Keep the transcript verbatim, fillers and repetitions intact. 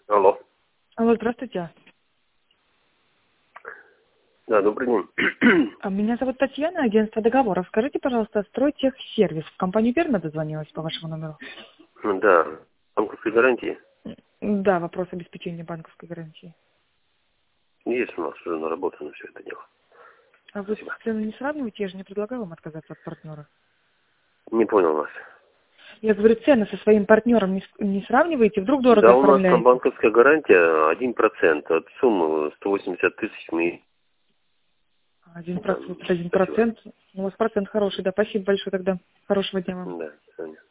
Алло. Алло, здравствуйте. Да, добрый день. А, Меня зовут Татьяна, агентство договоров. Скажите, пожалуйста, Стройтехсервис. В компанию верно дозвонилась по вашему номеру? Да, банковской гарантии М, Да, вопрос обеспечения банковской гарантии. есть у нас уже наработано все это дело. А вы Спасибо. цену не сравниваете? Я же не предлагаю вам отказаться от партнера. Не понял вас. Я говорю, цены со своим партнером не, с- не сравниваете? Вдруг дорого Да, у нас там оформляете? банковская гарантия один процент от суммы сто восемьдесят тысяч мы Один там. процент, один Спасибо. процент. У вас процент хороший, да. Спасибо большое тогда. Хорошего дня вам. Да, до свидания.